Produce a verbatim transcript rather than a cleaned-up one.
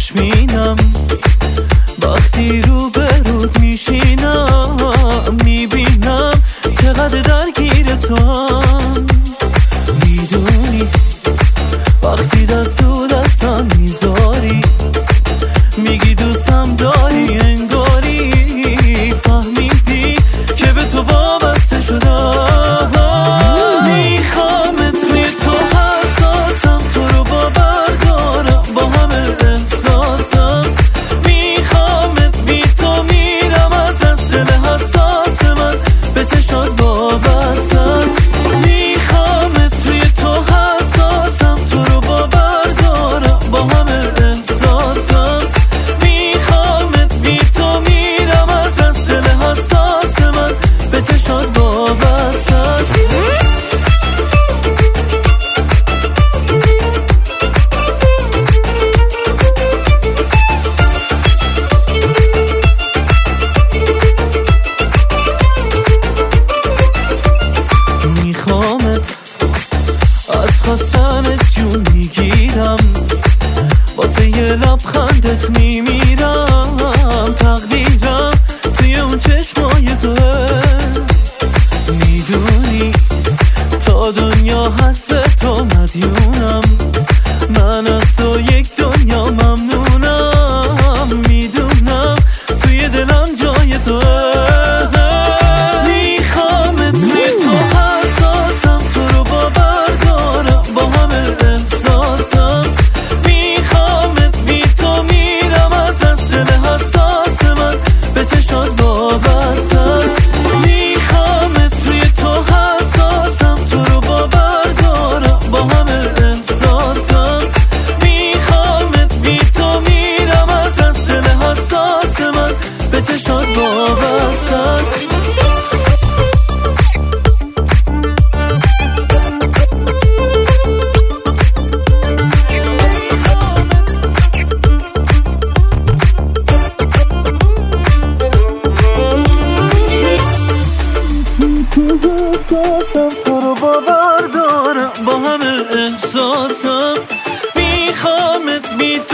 خوشبینم وقتی رو به رود میشینم، میبینم چقدر درگیر تو هم. میدونی وقتی دست تو دستم میذاری، میگی دوستم داری، انگاری فهمیدی که به تو وابسته شدم. میخوام توی تو حساسم، تو رو باور دارم با همه احساسم. میخوامت بی تو میرم از دست دل حساس من، به چشات وابسته است. میخوامت توی تو حساسم، تو رو باور دارم با همه احساسم. میخوامت بی تو میرم از دست دل حساس من، به چشات وابسته است. میخوامت از خواستنت جون میگیرم، واسه یه لبخندت میمیرم. تقدیرم توی اون چشمای توه، میدونی تا دنیا هست به تو مدیونم. من از تو یک دنیا ممنونم، میدونم توی دلم جای توه. میخوامت توی تو حساسم، تو رو باور دارم با همه احساسم. میخوامت بی تو میرم از دست دل حساس من، به چشات وابسته است. میخوامت توی تو حساسم، تو رو باور دارم با همه احساسم. میخوامت بی تو میرم از دست دل حساس من، به چشات وابسته است. تو رو باور دارم با همه احساسم. میخوامت بی